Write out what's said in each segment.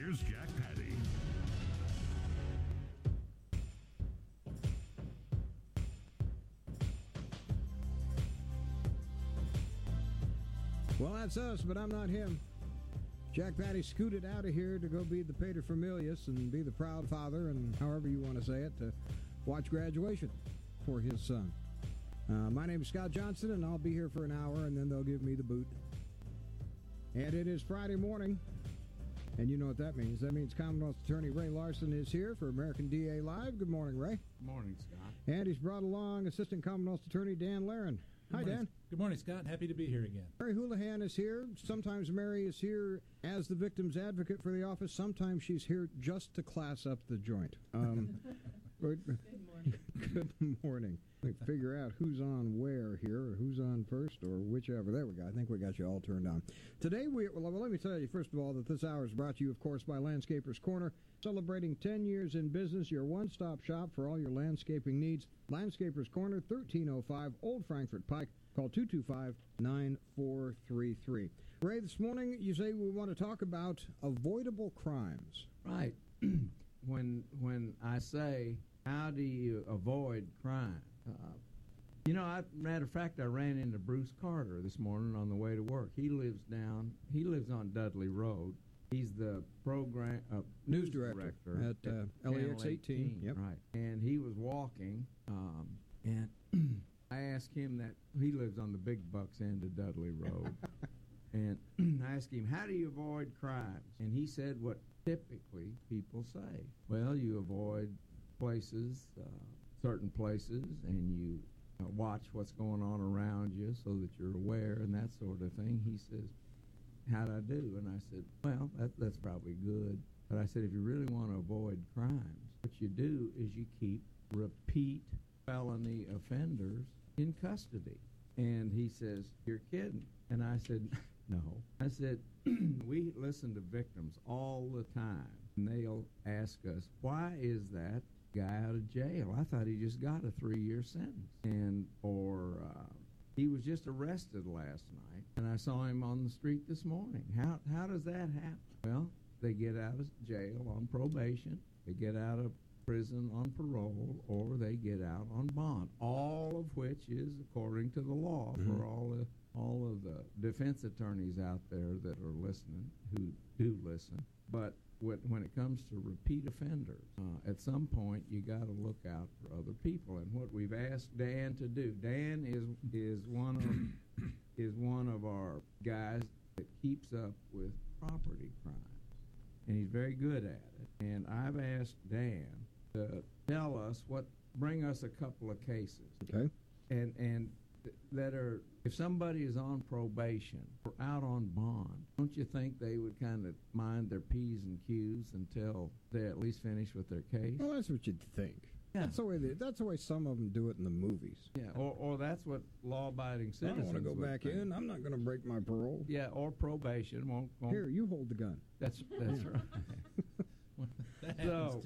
here's Jack Patty. Well, that's us, but I'm not him. Jack Patty scooted out of here to go be the paterfamilias and be the proud father, and however you want to say it, to watch graduation for his son. My name is Scott Johnson, and I'll be here for an hour, and then they'll give me the boot. And it is Friday morning, and you know what that means. That means Commonwealth Attorney Ray Larson is here for American DA Live. Good morning, Ray. Good morning, Scott. And he's brought along Assistant Commonwealth Attorney Dan Laren. Hi, Dan. Good morning, Scott. Happy to be here again. Mary Houlihan is here. Sometimes Mary is here as the victim's advocate for the office. Sometimes she's here just to class up the joint. Good morning. Good morning. We figure out who's on where here, or who's on first, or whichever. There we go. I think we got you all turned on. Today, let me tell you, first of all, that this hour is brought to you, of course, by Landscapers Corner. Celebrating 10 years in business, your one-stop shop for all your landscaping needs. Landscapers Corner, 1305 Old Frankfort Pike. Call 225-9433. Ray, this morning you say we want to talk about avoidable crimes. Right. When I say, how do you avoid crime? Matter of fact, I ran into Bruce Carter this morning on the way to work. He lives on Dudley Road. He's the program news director at LAX 18. Yep. Right. And he was walking, and I asked him that he lives on the big bucks end of Dudley Road. And I asked him, how do you avoid crimes? And he said what typically people say. Well, you avoid places, certain places, and you watch what's going on around you so that you're aware and that sort of thing. He says, how'd I do? And I said, well, that's probably good. But I said, if you really want to avoid crimes, what you do is you keep repeat felony offenders in custody. And he says, you're kidding. And I said, no. I said, we listen to victims all the time, and they'll ask us, why is that guy out of jail? I thought he just got a 3-year sentence. Or he was just arrested last night, and I saw him on the street this morning. How does that happen? Well, they get out of jail on probation, they get out of prison on parole, or they get out on bond, all of which is according to the law for all of the defense attorneys out there that are listening, who do listen. But when it comes to repeat offenders, at some point you got to look out for other people. And what we've asked Dan to do, Dan is one of our guys that keeps up with property crimes, and he's very good at it. And I've asked Dan to bring us a couple of cases. Okay. And that are, if somebody is on probation or out on bond, don't you think they would kind of mind their P's and Q's until they at least finish with their case? Well, that's what you'd think. Yeah. That's the way some of them do it in the movies. Yeah, or that's what law-abiding citizens I don't want to go back think. in. I'm not going to break my parole. Yeah, or probation won't. Here, you hold the gun. That's right. So,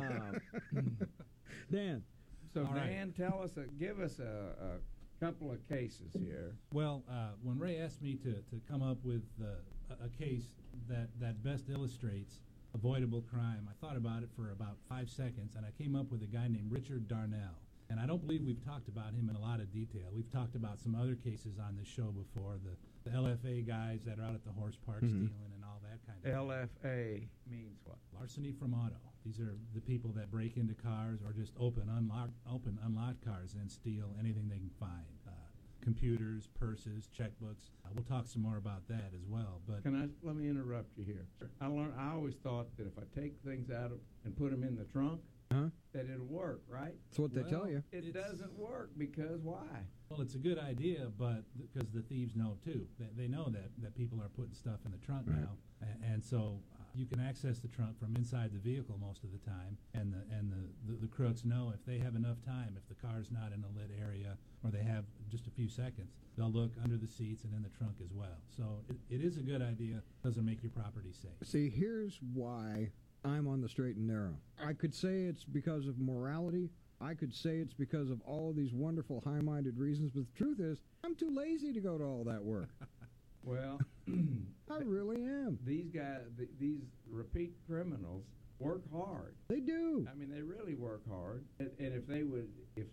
Dan. So All Dan, give us a couple of cases here. Well, when Ray asked me to come up with a case that best illustrates avoidable crime, I thought about it for about 5 seconds, and I came up with a guy named Richard Darnell. And I don't believe we've talked about him in a lot of detail. We've talked about some other cases on this show before, the LFA guys that are out at the horse park stealing and all that kind of LFA means what? Larceny from auto. These are the people that break into cars or just open unlocked cars and steal anything they can find. Computers, purses, checkbooks. We'll talk some more about that as well. But let me interrupt you here. I always thought that if I take things out and put them in the trunk, that it'll work, right? That's what they tell you. It doesn't work because why? Well, it's a good idea, but because the thieves know too. They know that people are putting stuff in the trunk now, and so you can access the trunk from inside the vehicle most of the time. And the crooks know if they have enough time, if the car's not in a lit area or they have just a few seconds, they'll look under the seats and in the trunk as well. So it is a good idea. Doesn't make your property safe. See, here's why I'm on the straight and narrow. I could say it's because of morality. I could say it's because of all of these wonderful high-minded reasons, but the truth is, I'm too lazy to go to all that work. Well, I really am. These guys, these repeat criminals, work hard. They do. I mean, they really work hard. And if they would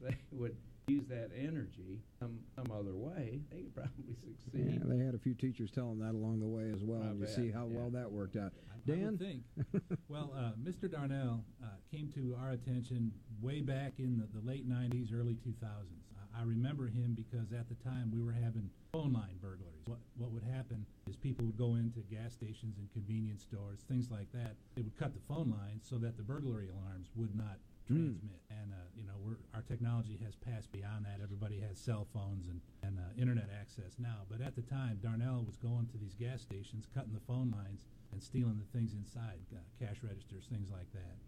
use that energy some other way, they could probably succeed. Yeah, they had a few teachers tell them that along the way as well. I And you bet, see how yeah. well that worked out. I Dan? would think. Well, Mr. Darnell came to our attention way back in the late 90s, early 2000s. I remember him because at the time we were having phone line burglaries. What would happen is people would go into gas stations and convenience stores, things like that. They would cut the phone lines so that the burglary alarms would not transmit. And our technology has passed beyond that. Everybody has cell phones and internet access now. But at the time, Darnell was going to these gas stations, cutting the phone lines and stealing the things inside, cash registers, things like that.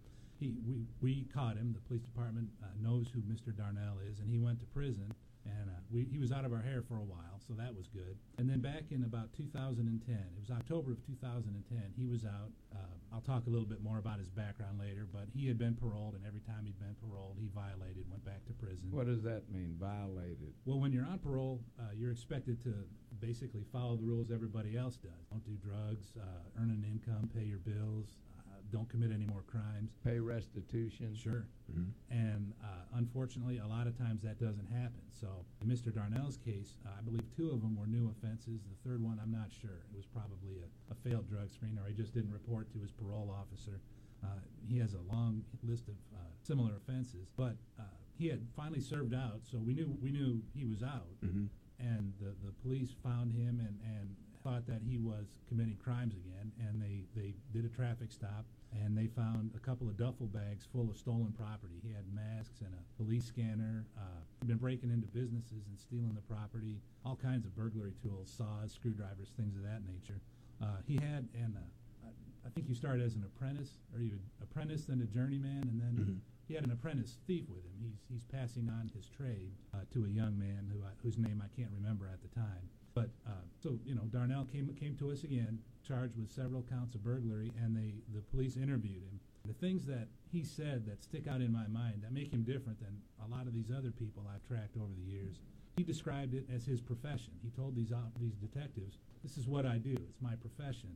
We caught him. The police department knows who Mr. Darnell is, and he went to prison. And he was out of our hair for a while, so that was good. And then back in about 2010, it was October of 2010, he was out. I'll talk a little bit more about his background later, but he had been paroled, and every time he'd been paroled, he violated, went back to prison. What does that mean, violated? Well, when you're on parole, you're expected to basically follow the rules everybody else does. Don't do drugs, earn an income, pay your bills, don't commit any more crimes. Pay restitution? Sure. Mhm. And unfortunately, a lot of times that doesn't happen. So in Mr. Darnell's case, I believe 2 of them were new offenses. The third one, I'm not sure. It was probably a failed drug screen, or he just didn't report to his parole officer. He has a long list of similar offenses, but he had finally served out, so we knew he was out. Mm-hmm. And the police found him and thought that he was committing crimes again, and they did a traffic stop, and they found a couple of duffel bags full of stolen property. He had masks and a police scanner. He'd been breaking into businesses and stealing the property, all kinds of burglary tools, saws, screwdrivers, things of that nature. He had, and I think you started as an apprentice, or you apprentice, then a journeyman, and then he had an apprentice thief with him. He's passing on his trade to a young man whose name I can't remember at the time. But so Darnell came to us again, charged with several counts of burglary, and the police interviewed him. The things that he said that stick out in my mind that make him different than a lot of these other people I've tracked over the years. He described it as his profession. He told these detectives, "This is what I do. It's my profession."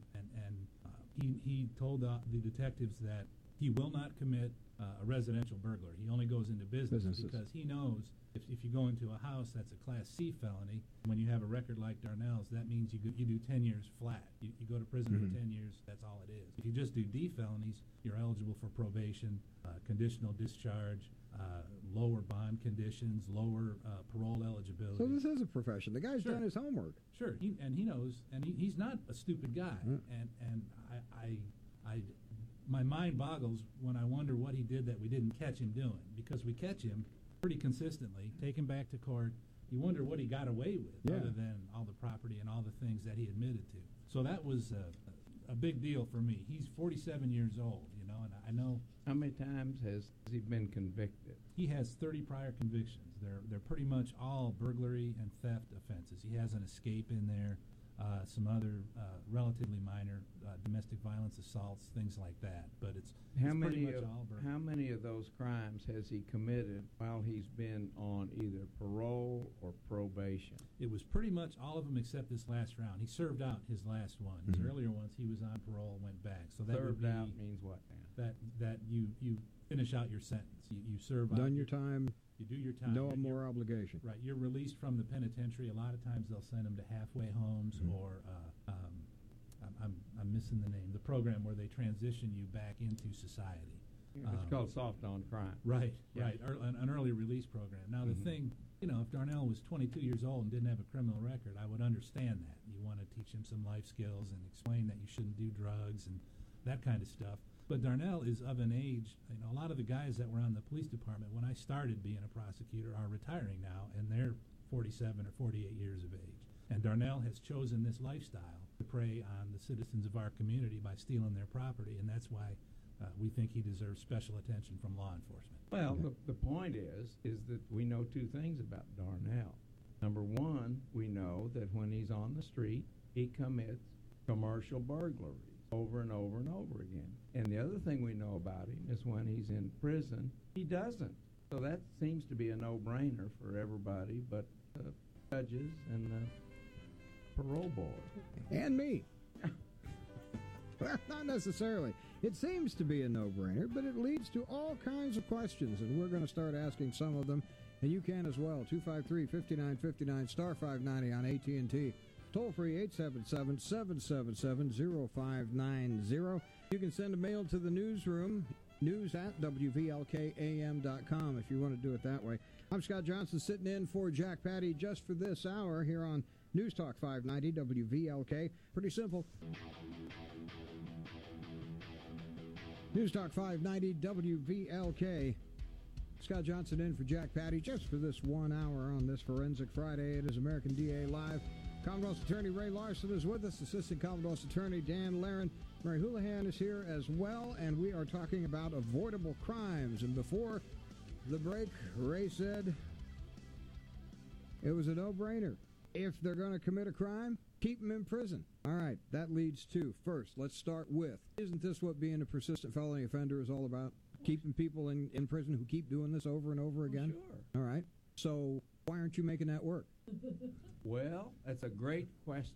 And he told the detectives that he will not commit a residential burglary. He only goes into businesses. Because he knows if you go into a house that's a Class C felony, when you have a record like Darnell's, that means you do 10 years flat. You go to prison for 10 years, that's all it is. If you just do D felonies, you're eligible for probation, conditional discharge, lower bond conditions, lower parole eligibility. So this is a profession. The guy's done his homework. Sure, he knows, and he's not a stupid guy. And I my mind boggles when I wonder what he did that we didn't catch him doing, because we catch him pretty consistently, take him back to court. You wonder what he got away with, other than all the property and all the things that he admitted to. So that was a big deal for me. He's 47 years old, and I know. How many times has he been convicted? He has 30 prior convictions. They're pretty much all burglary and theft offenses. He has an escape in there, some other relatively minor domestic violence assaults, things like that. But it's pretty much all burglary. How many of those crimes has he committed while he's been on either parole or probation? It was pretty much all of them except this last round. He served out his last one. His earlier ones, he was on parole and went back. So that Served would be out means what, Dan? that you finish out your sentence. You serve out. Done your time. You do your time. No more obligation. Right. You're released from the penitentiary. A lot of times they'll send them to halfway homes or I'm missing the name. The program where they transition you back into society. It's called soft on crime. Right. Yeah. Right. An early release program. Now the thing, if Darnell was 22 years old and didn't have a criminal record, I would understand that. You want to teach him some life skills and explain that you shouldn't do drugs and that kind of stuff. But Darnell is of an age, a lot of the guys that were on the police department when I started being a prosecutor are retiring now, and they're 47 or 48 years of age. And Darnell has chosen this lifestyle to prey on the citizens of our community by stealing their property, and that's why we think he deserves special attention from law enforcement. Well, the point is that we know 2 things about Darnell. Number one, we know that when he's on the street, he commits commercial burglaries over and over and over again. And the other thing we know about him is when he's in prison, he doesn't. So that seems to be a no-brainer for everybody but judges and the parole board. And me. Well, not necessarily. It seems to be a no-brainer, but it leads to all kinds of questions, and we're going to start asking some of them, and you can as well. 253-5959, star 590 on AT&T. Toll-free 877-777-0590. You can send a mail to the newsroom, news@WVLKAM.com if you want to do it that way. I'm Scott Johnson, sitting in for Jack Patty just for this hour here on News Talk 590 WVLK. Pretty simple. News Talk 590 WVLK. Scott Johnson in for Jack Patty just for this 1 hour on this Forensic Friday. It is American DA Live. Commonwealth's Attorney Ray Larson is with us. Assistant Commonwealth's Attorney Dan Laren. Mary Houlihan is here as well, and we are talking about avoidable crimes. And before the break, Ray said it was a no-brainer. If they're going to commit a crime, keep them in prison. All right, that leads to, first, let's start with, isn't this what being a persistent felony offender is all about? Keeping people in prison who keep doing this over and over again? Sure. All right. So why aren't you making that work? Well, that's a great question.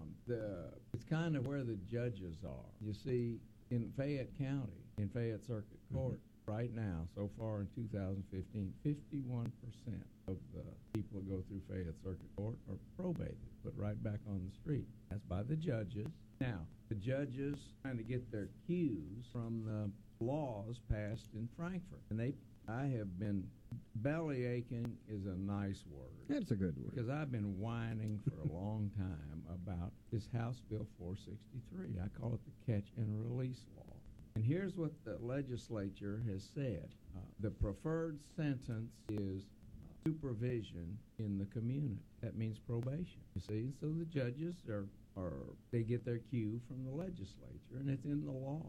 It's kind of where the judges are. You see, in Fayette County, in Fayette Circuit Court, right now, so far in 2015, 51% of the people who go through Fayette Circuit Court are probated, put right back on the street. That's by the judges. Now, the judges trying to get their cues from the laws passed in Frankfurt. And I have been, belly aching is a nice word. That's a good word. Because I've been whining for a long time about this House Bill 463. I call it the catch and release law. And here's what the legislature has said. The preferred sentence is supervision in the community. That means probation. You see, so the judges they get their cue from the legislature, and it's in the law.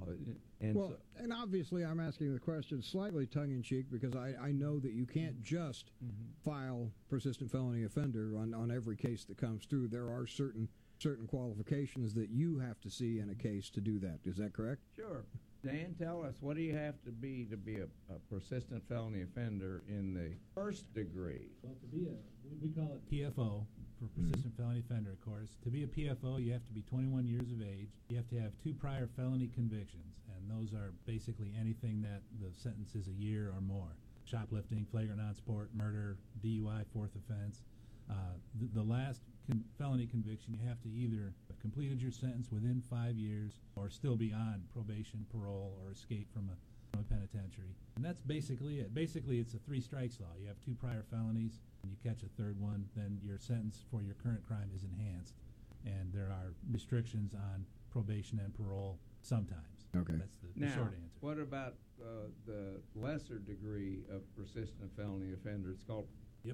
And obviously I'm asking the question slightly tongue-in-cheek because I know that you can't just file persistent felony offender on every case that comes through. There are certain qualifications that you have to see in a case to do that. Is that correct? Sure. Dan, tell us, what do you have to be a persistent felony offender in the first degree? Well, we call it PFO, for persistent felony offender, of course. To be a PFO, you have to be 21 years of age. You have to have 2 prior felony convictions, and those are basically anything that the sentence is a year or more. Shoplifting, flagrant non-sport, murder, DUI, 4th offense. The last felony conviction, you have to either have completed your sentence within 5 years or still be on probation, parole, or escape from a penitentiary. And that's basically it. Basically, it's a 3 strikes law. You have 2 prior felonies, and you catch a third one, then your sentence for your current crime is enhanced. And there are restrictions on probation and parole sometimes. Okay. That's the short answer. What about the lesser degree of persistent felony offender? It's called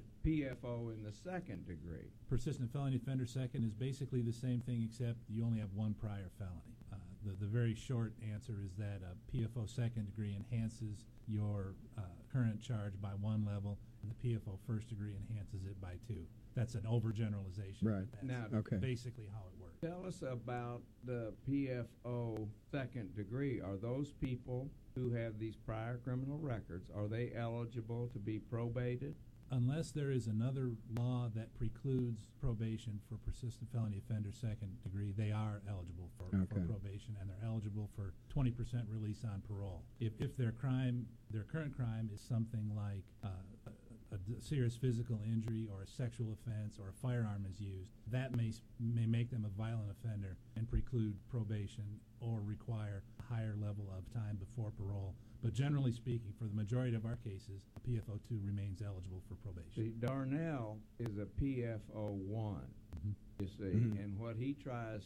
PFO in the second degree. Persistent felony offender second is basically the same thing, except you only have 1 prior felony. The very short answer is that PFO second degree enhances your current charge by 1 level, and the PFO first degree enhances it by 2. That's an overgeneralization. Right. That's basically how it works. Tell us about the PFO second degree. Are those people who have these prior criminal records, are they eligible to be probated? Unless there is another law that precludes probation for persistent felony offender second degree, they are eligible for probation, and they're eligible for 20% release on parole. If their current crime is something like a serious physical injury or a sexual offense or a firearm is used, that may make them a violent offender and preclude probation or require a higher level of time before parole. But generally speaking, for the majority of our cases, PFO2 remains eligible for probation. See, Darnell is a PFO1, you see, and what he tries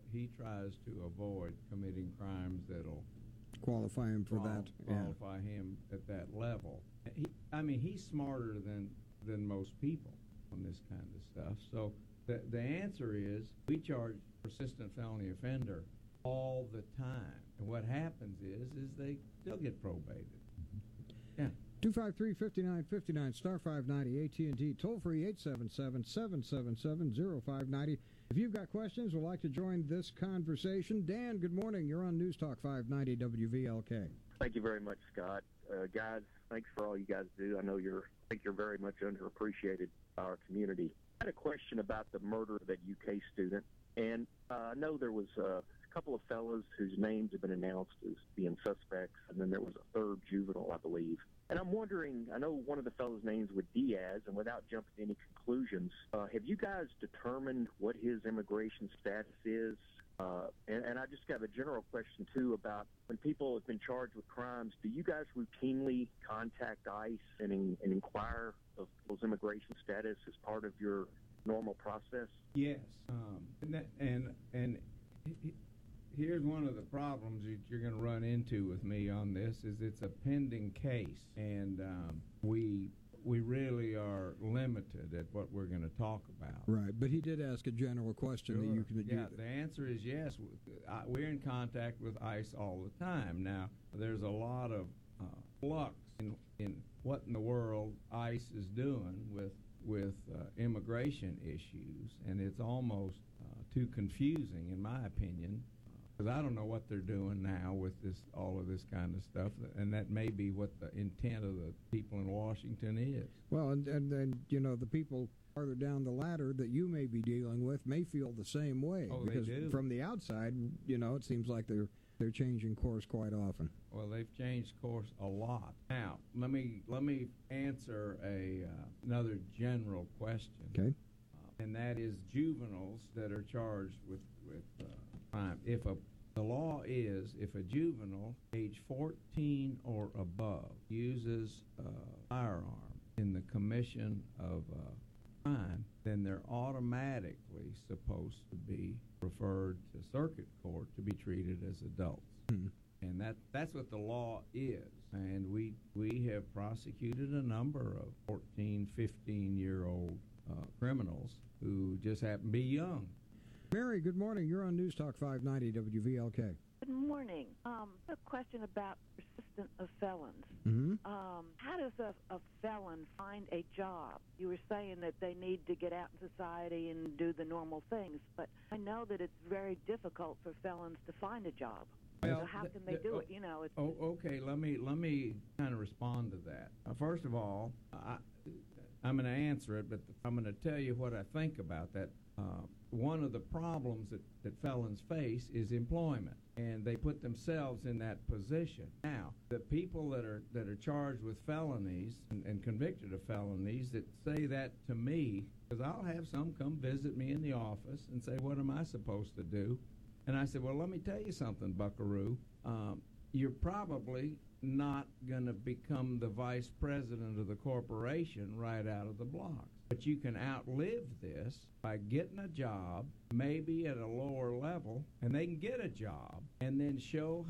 to avoid committing crimes that'll qualify him for qualify him at that level. He's smarter than most people on this kind of stuff. So the answer is we charge persistent felony offender all the time. And what happens is they still get probated. Yeah. 253-5959, star 590, AT&T, toll-free 877-777-0590. If you've got questions or would like to join this conversation, Dan, good morning. You're on News Talk 590 WVLK. Thank you very much, Scott. Guys, thanks for all you guys do. I know you're very much underappreciated by our community. I had a question about the murder of that UK student, and I know there was a couple of fellows whose names have been announced as being suspects, and then there was a third juvenile, I believe. And I'm wondering, I know one of the fellows' names was Diaz, and without jumping to any conclusions, have you guys determined what his immigration status is? And I just have a general question, too, about when people have been charged with crimes, do you guys routinely contact ICE and inquire of people's immigration status as part of your normal process? Yes. And here's one of the problems that you're going to run into with me on this is it's a pending case, and we really are limited at what we're going to talk about. Right, but he did ask a general question Sure. that you can. Yeah, the answer is yes. We're in contact with ICE all the time. Now, there's a lot of flux in what in the world ICE is doing with immigration issues, and it's almost too confusing, in my opinion, because I don't know what they're doing now with all of this kind of stuff, and that may be what the intent of the people in Washington is. Well, and the people farther down the ladder that you may be dealing with may feel the same way. Oh, because they do. From the outside, it seems like they're changing course quite often. Well, they've changed course a lot. Now, let me answer another general question. Okay. And that is juveniles that are charged with crime. The law is if a juvenile age 14 or above uses a firearm in the commission of a crime, then they're automatically supposed to be referred to circuit court to be treated as adults. Hmm. And that's what the law is. And we have prosecuted a number of 14, 15-year-old criminals who just happen to be young. Mary, good morning. You're on News Talk 590 WVLK. Good morning. A question about persistent of felons. Mm-hmm. How does a felon find a job? You were saying that they need to get out in society and do the normal things, but I know that it's very difficult for felons to find a job. Well, so how can they do it? It's okay. Let me kind of respond to that. First of all, I'm going to answer it, but I'm going to tell you what I think about that. One of the problems that felons face is employment, and they put themselves in that position. Now, the people that are charged with felonies and convicted of felonies that say that to me, because I'll have some come visit me in the office and say, what am I supposed to do? And I said, well, let me tell you something, buckaroo. You're probably not going to become the vice president of the corporation right out of the blocks. But you can outlive this by getting a job, maybe at a lower level, and they can get a job, and then show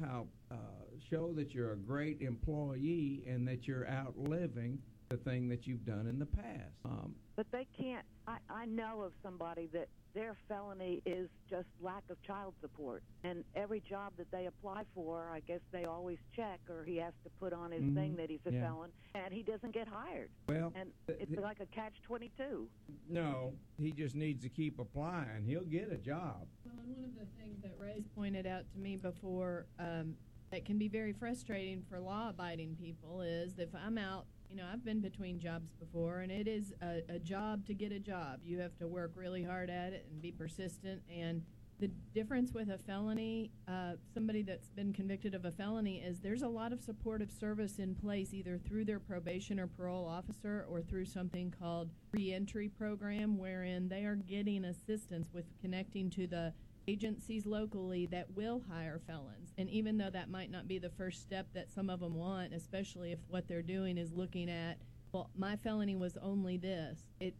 that you're a great employee and that you're outliving the thing that you've done in the past. But they can't. I know of somebody that their felony is just lack of child support. And every job that they apply for, I guess they always check, or he has to put on his thing that he's a felon, and he doesn't get hired. Well, and it's like a catch-22. No, he just needs to keep applying. He'll get a job. Well, and one of the things that Ray's pointed out to me before that can be very frustrating for law-abiding people is if I'm out, I've been between jobs before, and it is a job to get a job. You have to work really hard at it and be persistent. And the difference with a felony, somebody that's been convicted of a felony, is there's a lot of supportive service in place, either through their probation or parole officer or through something called reentry program, wherein they are getting assistance with connecting to the agencies locally that will hire felons. And even though that might not be the first step that some of them want, especially if what they're doing is looking at, well, my felony was only this,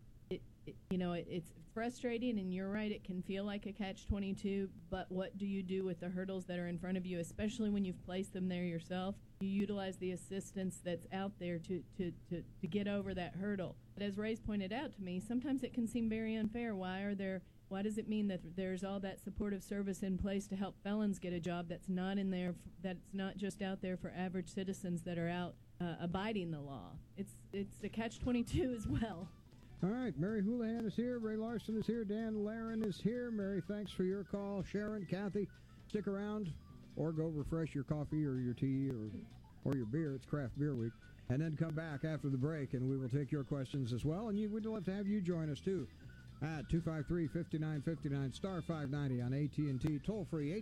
it's frustrating, and you're right, it can feel like a catch-22, but what do you do with the hurdles that are in front of you, especially when you've placed them there yourself? You utilize the assistance that's out there to get over that hurdle. But as Ray's pointed out to me, sometimes it can seem very unfair. Why does it mean that there's all that supportive service in place to help felons get a job that's not in there, that's not just out there for average citizens that are out abiding the law? It's a catch-22 as well. All right, Mary Houlihan is here, Ray Larson is here, Dan Laren is here. Mary, thanks for your call. Sharon, Kathy, stick around or go refresh your coffee or your tea or your beer. It's Craft Beer Week. And then come back after the break, and we will take your questions as well. And we'd love to have you join us, too. at 253-5959, star 590 on AT&T, toll-free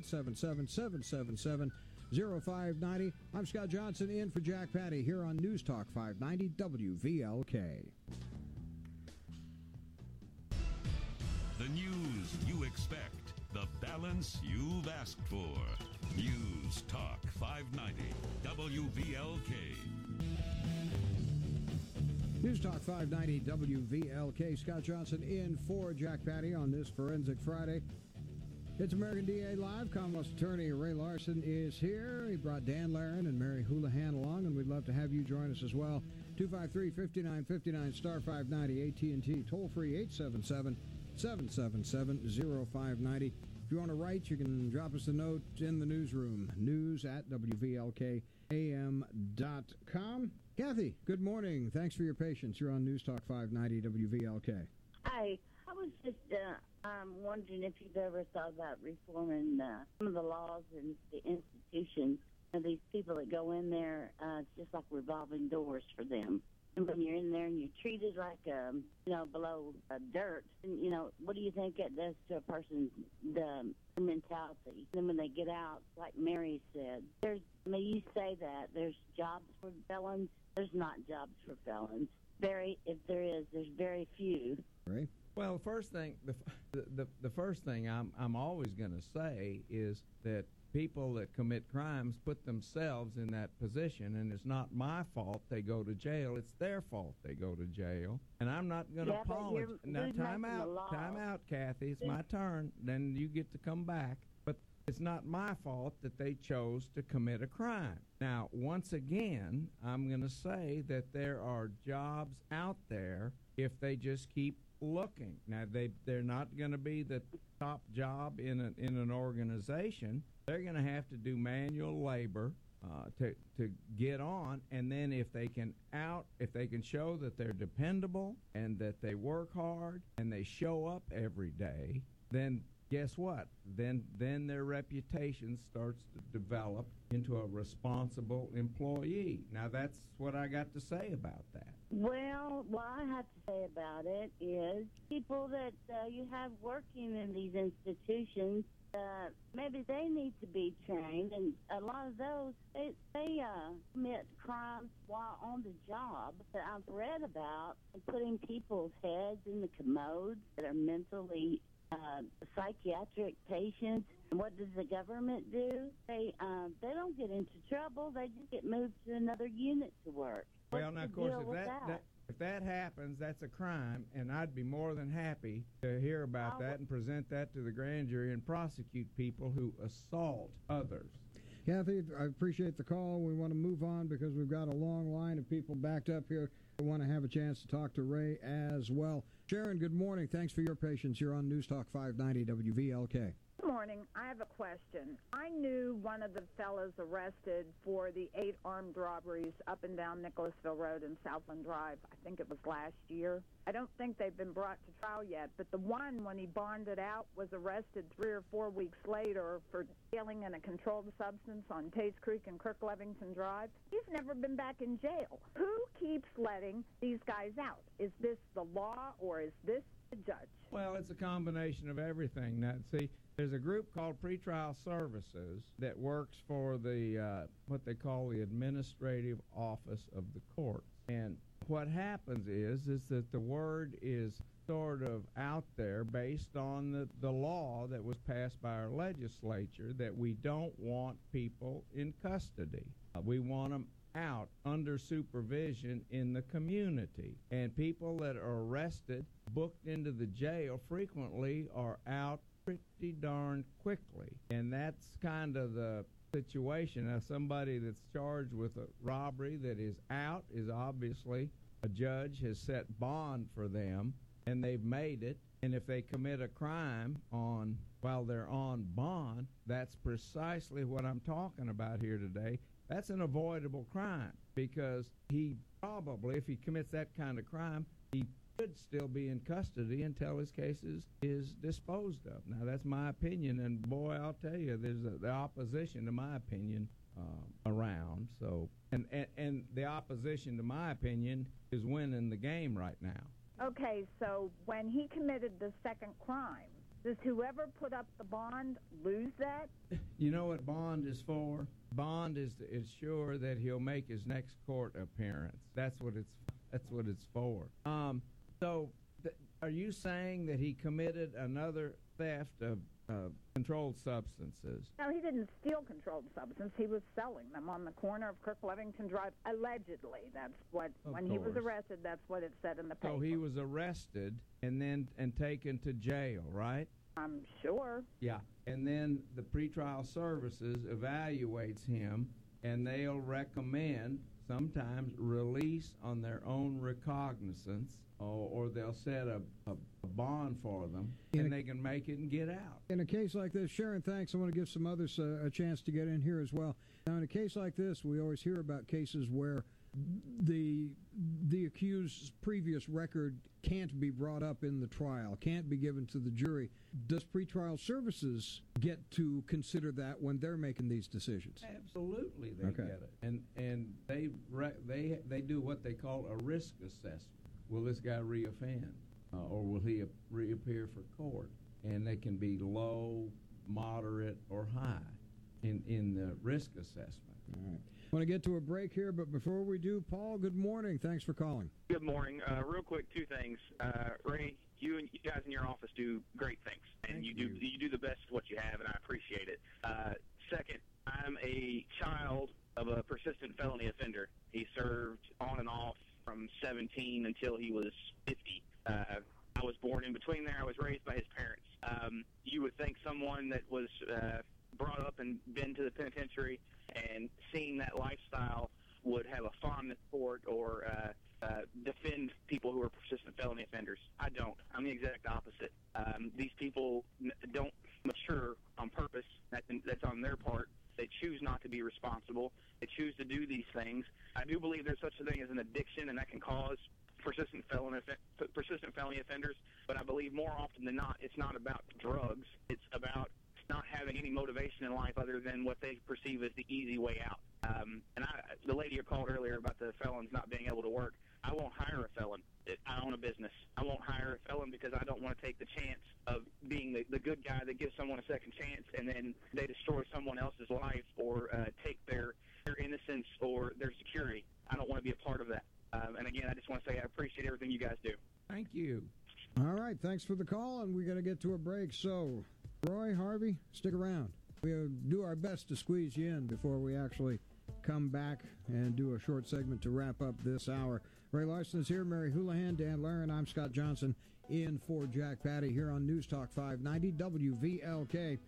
877-777-0590. I'm Scott Johnson in for Jack Patty here on News Talk 590 WVLK. The news you expect, the balance you've asked for. News Talk 590 WVLK. News Talk 590 WVLK. Scott Johnson in for Jack Patty on this Forensic Friday. It's American DA Live. Commonwealth's Attorney Ray Larson is here. He brought Dan Laren and Mary Houlihan along, and we'd love to have you join us as well. 253-5959, star 590, AT&T, toll-free 877-777-0590. If you want to write, you can drop us a note in the newsroom, news@WVLKAM.com. Kathy, good morning. Thanks for your patience. You're on News Talk 590 WVLK. Hi. I was just wondering if you've ever thought about reforming some of the laws and the institutions. And these people that go in there, it's just like revolving doors for them. And when you're in there and you're treated like, below dirt, and, what do you think that does to a person's mentality? Then when they get out, like Mary said, you say that there's jobs for felons. There's not jobs for felons. If there is, there's very few. Right. Well, the first thing I'm always going to say is that people that commit crimes put themselves in that position, and it's not my fault they go to jail. It's their fault they go to jail, and I'm not going to apologize. Now, time out, Kathy. It's my turn. Then you get to come back. But it's not my fault that they chose to commit a crime. Now, once again, I'm going to say that there are jobs out there if they just keep looking. Now, they're not going to be the top job in an organization. They're going to have to do manual labor to get on, and then if they can show that they're dependable and that they work hard and they show up every day, then guess what? Then their reputation starts to develop into a responsible employee. Now, that's what I got to say about that. Well, what I have to say about it is people that you have working in these institutions, maybe they need to be trained, and a lot of those, they commit crimes while on the job that I've read about, and putting people's heads in the commodes that are mentally psychiatric patients. And what does the government do? They don't get into trouble. They just get moved to another unit to work. Well, now, of course, if that happens, that's a crime, and I'd be more than happy to hear about that and present that to the grand jury and prosecute people who assault others. Kathy, I appreciate the call. We want to move on because we've got a long line of people backed up here. I want to have a chance to talk to Ray as well. Sharon, good morning. Thanks for your patience. You're on News Talk 590 WVLK. Good morning. I have a question. I knew one of the fellows arrested for the 8 armed robberies up and down Nicholasville Road and Southland Drive. I think it was last year. I don't think they've been brought to trial yet, but the one, when he bonded out, was arrested 3 or 4 weeks later for dealing in a controlled substance on Tates Creek and Kirk Levington Drive. He's never been back in jail. Who keeps letting these guys out? Is this the law or is this the judge? Well, it's a combination of everything. Now, see, there's a group called Pretrial Services that works for the what they call the Administrative Office of the Court. And what happens is that the word is sort of out there based on the law that was passed by our legislature that we don't want people in custody. We want them out under supervision in the community. And people that are arrested, booked into the jail, frequently are out pretty darn quickly. And that's kind of the situation. Now, somebody that's charged with a robbery that is out is obviously, a judge has set bond for them, and they've made it. And if they commit a crime while they're on bond, that's precisely what I'm talking about here today. That's an avoidable crime because he probably, if he commits that kind of crime, he could still be in custody until his case is disposed of. Now, that's my opinion, and boy, I'll tell you, there's the opposition to my opinion around. So, and the opposition to my opinion is winning the game right now. Okay, so when he committed the second crime, does whoever put up the bond lose that? You know what bond is for? Bond is to ensure that he'll make his next court appearance. That's what it's for. So, are you saying that he committed another theft of controlled substances? No, he didn't steal controlled substance. He was selling them on the corner of Kirk Levington Drive, allegedly. That's what, he was arrested, that's what it said in the paper. So he was arrested and taken to jail, right? I'm sure. Yeah, and then the pretrial services evaluates him, and they'll recommend sometimes release on their own recognizance, or they'll set a bond for them, and they can make it and get out. In a case like this, Sharon, thanks. I want to give some others a chance to get in here as well. Now, in a case like this, we always hear about cases where the accused's previous record can't be brought up in the trial, can't be given to the jury. Does pretrial services get to consider that when they're making these decisions? Absolutely, they get it, and they do what they call a risk assessment. Will this guy reoffend, or will he reappear for court? And they can be low, moderate, or high in the risk assessment. All right. I want to get to a break here, but before we do, Paul, good morning. Thanks for calling. Good morning. Real quick, two things. Ray, you guys in your office do great things, and you do the best of what you have, and I appreciate it. Second, I'm a child of a persistent felony offender. He served on and off from 17 until he was 50. I was born in between there. I was raised by his parents. You would think someone that was brought up and been to the penitentiary and seen that lifestyle would have a fondness for it or defend people who are persistent felony offenders. I don't. I'm the exact opposite. These people don't mature on purpose. That's on their part. They choose not to be responsible. They choose to do these things. I do believe there's such a thing as an addiction, and that can cause persistent felony offenders. But I believe more often than not, it's not about drugs. It's about not having any motivation in life other than what they perceive as the easy way out. The lady who called earlier about the felons not being able to work, I won't hire a felon. I own a business. I won't hire a felon because I don't want to take the chance of being the good guy that gives someone a second chance and then they destroy someone else's life or take their innocence or their security. I don't want to be a part of that. And again, I just want to say I appreciate everything you guys do. Thank you. All right, thanks for the call, and we got to get to a break. So, Roy, Harvey, stick around. We'll do our best to squeeze you in before we actually come back and do a short segment to wrap up this hour. Ray Larson is here, Mary Houlihan, Dan Laren. I'm Scott Johnson in for Jack Patty here on News Talk 590 WVLK.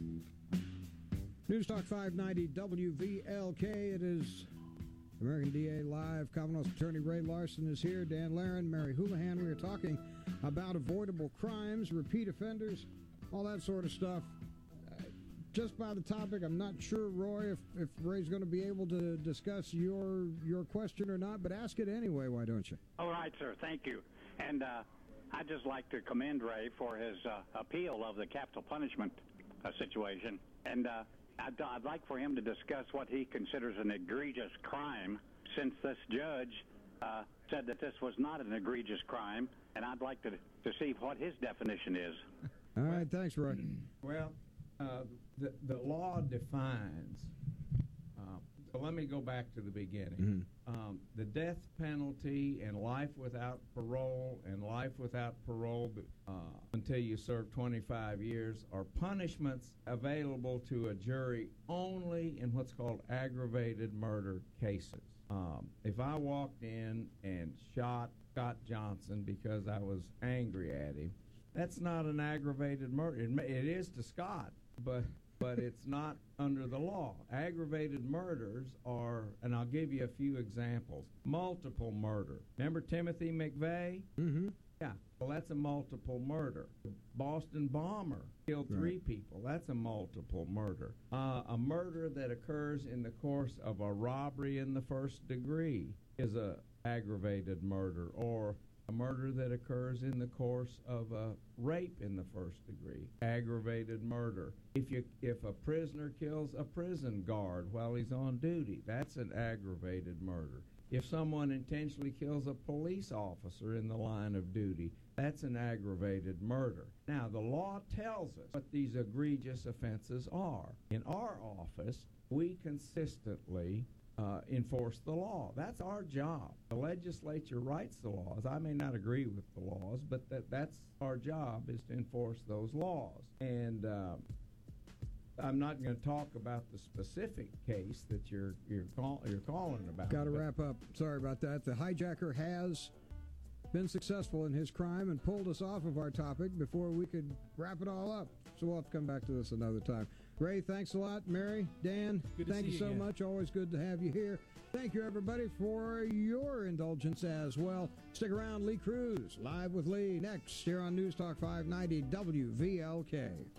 News Talk 590 WVLK. It is American DA Live. Commonwealth Attorney Ray Larson is here. Dan Laren, Mary Houlihan. We are talking about avoidable crimes, repeat offenders, all that sort of stuff. Just by the topic, I'm not sure, Roy, if Ray's going to be able to discuss your question or not, but ask it anyway, why don't you? All right, sir. Thank you. And I'd just like to commend Ray for his appeal of the capital punishment situation. And I'd like for him to discuss what he considers an egregious crime, since this judge said that this was not an egregious crime, and I'd like to see what his definition is. All right, thanks, Roy. Well, the law defines, so let me go back to the beginning. The death penalty and life without parole and life without parole until you serve 25 years are punishments available to a jury only in what's called aggravated murder cases. If I walked in and shot Scott Johnson because I was angry at him, that's not an aggravated murder. It is to Scott, but it's not under the law. Aggravated murders are, and I'll give you a few examples. Multiple murder. Remember Timothy McVeigh? Mm-hmm. Yeah, well, that's a multiple murder. Boston bomber killed 3 people. That's a multiple murder. A murder that occurs in the course of a robbery in the first degree is a aggravated murder. Or A murder that occurs in the course of a rape in the first degree, aggravated murder. If a prisoner kills a prison guard while he's on duty, that's an aggravated murder. If someone intentionally kills a police officer in the line of duty, that's an aggravated murder. Now, the law tells us what these egregious offenses are. In our office, we consistently enforce the law. That's our job. The legislature writes the laws. I may not agree with the laws, but that's our job, is to enforce those laws. And I'm not going to talk about the specific case that you're calling about. Got to wrap up. Sorry about that. The hijacker has been successful in his crime and pulled us off of our topic before we could wrap it all up. So we'll have to come back to this another time. Ray, thanks a lot. Mary, Dan, thank you so much. Always good to have you here. Thank you, everybody, for your indulgence as well. Stick around. Lee Cruz, Live with Lee, next here on News Talk 590 WVLK.